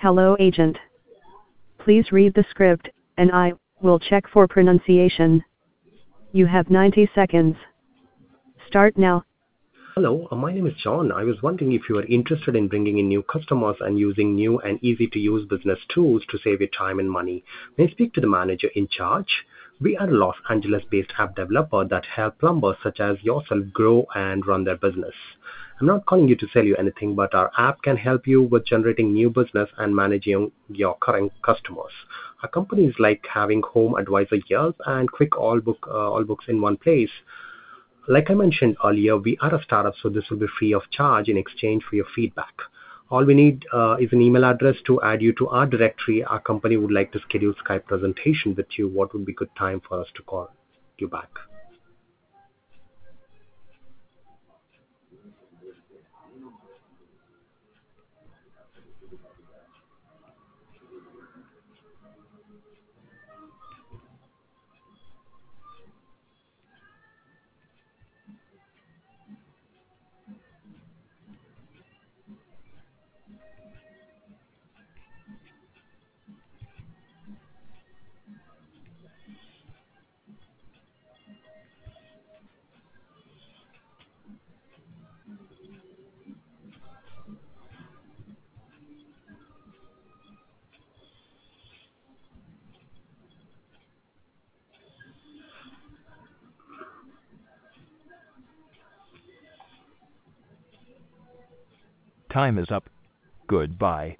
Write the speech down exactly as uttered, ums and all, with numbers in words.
Hello agent. Please read the script, and I will check for pronunciation. You have ninety seconds. Start now. Hello, uh, my name is John. I was wondering if you are interested in bringing in new customers and using new and easy to use business tools to save your time and money. May I speak to the manager in charge? We are a Los Angeles based app developer that help plumbers such as yourself grow and run their business. I'm not calling you to sell you anything, but our app can help you with generating new business and managing your current customers. Our company is like having home advisor Yelp and quick all book uh, all books in one place. Like I mentioned earlier, we are a startup, so this will be free of charge in exchange for your feedback. All we need uh, is an email address to add you to our directory. Our company would like to schedule Skype presentation with you. What would be good time for us to call you back? Time is up. Goodbye.